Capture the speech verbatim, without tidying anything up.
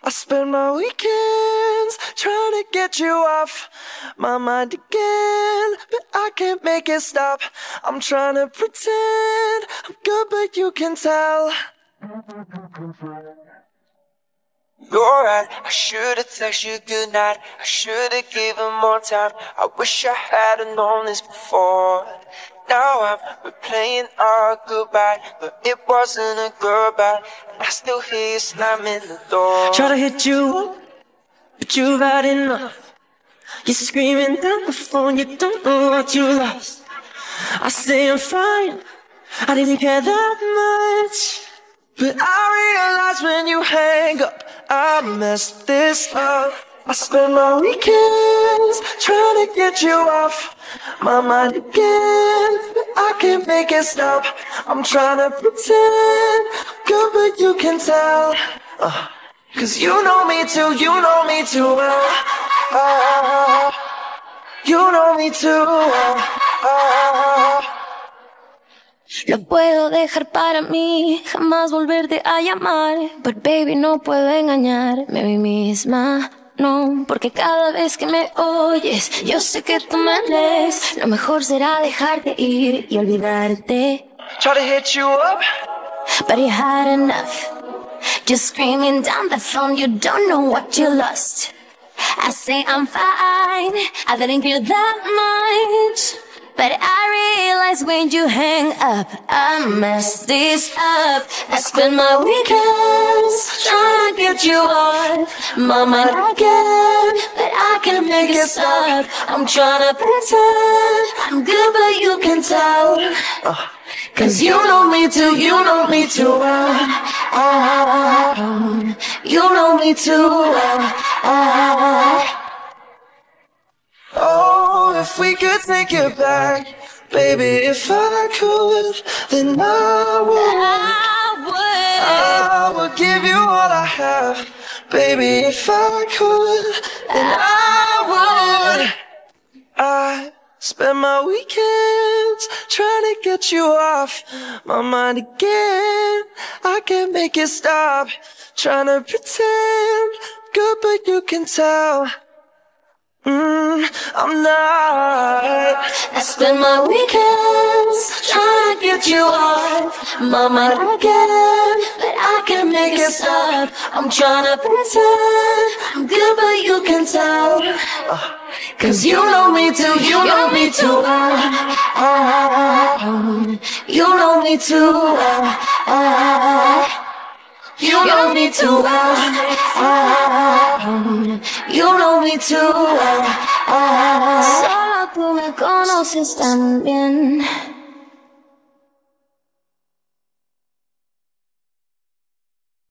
I spend my weekends trying to get you off my mind again, but I can't make it stop. I'm trying to pretend I'm good, but you can tell. You're right, I should've texted you goodnight. I should've given more time. I wish I had've known this before. Now I'm replaying our goodbye, but it wasn't a goodbye. I still hear you slamming the door. Try to hit you, but you've had enough. You're screaming down the phone, you don't know what you lost. I say I'm fine, I didn't care that much. But I realize when you hang up, I messed this up. I spend my weekends trying to get you off my mind again, but I can't make it stop. I'm trying to pretend I'm good, but you can tell. uh, Cause you know me too, you know me too well. uh, You know me too well. uh, Lo puedo dejar para mí, jamás volverte a llamar. But baby, no puedo engañarme a mí misma, no. Porque cada vez que me oyes, yo sé que tú me lees. Lo mejor será dejarte ir y olvidarte. Try to hit you up, but you had enough. Just screaming down the phone, you don't know what you lost. I say I'm fine, I didn't care that much. But I realize when you hang up, I messed this up. I spend my weekends trying to get you off my mind again, but I can't make it stop. I'm trying to pretend I'm good, but you can tell. uh, Cause you know me too, you know me too well. uh, You know me too well. uh, Oh, if we could take it back, baby, if I could, then I would. I would. I would give you all I have, baby, if I could, then I would. I spend my weekends trying to get you off my mind again. I can't make it stop, trying to pretend good, but you can tell. Mm, I'm not. I spend my weekends trying to get you off my mind again, but I can't make it stop. I'm trying to pretend I'm good, but you can tell. uh, Cause you know me too, you know me too well. You know me too well. You know me too well. You know me too well. Solo tú me conoces tan bien.